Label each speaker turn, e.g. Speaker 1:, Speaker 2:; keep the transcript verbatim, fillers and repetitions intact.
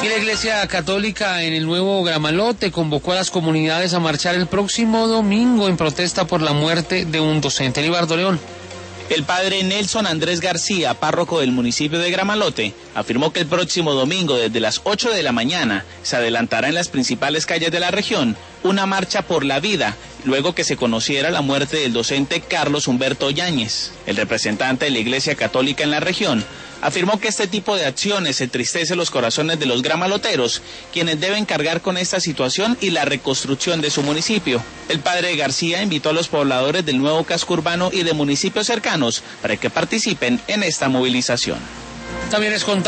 Speaker 1: Y la Iglesia Católica en el Nuevo Gramalote convocó a las comunidades a marchar el próximo domingo en protesta por la muerte de un docente. Libardo León.
Speaker 2: El padre Nelson Andrés García, párroco del municipio de Gramalote, afirmó que el próximo domingo desde las ocho de la mañana se adelantará en las principales calles de la región una marcha por la vida, luego que se conociera la muerte del docente Carlos Humberto Yáñez. El representante de la Iglesia Católica en la región afirmó que este tipo de acciones entristece los corazones de los gramaloteros, quienes deben cargar con esta situación y la reconstrucción de su municipio. El padre García invitó a los pobladores del nuevo casco urbano y de municipios cercanos para que participen en esta movilización.
Speaker 1: También es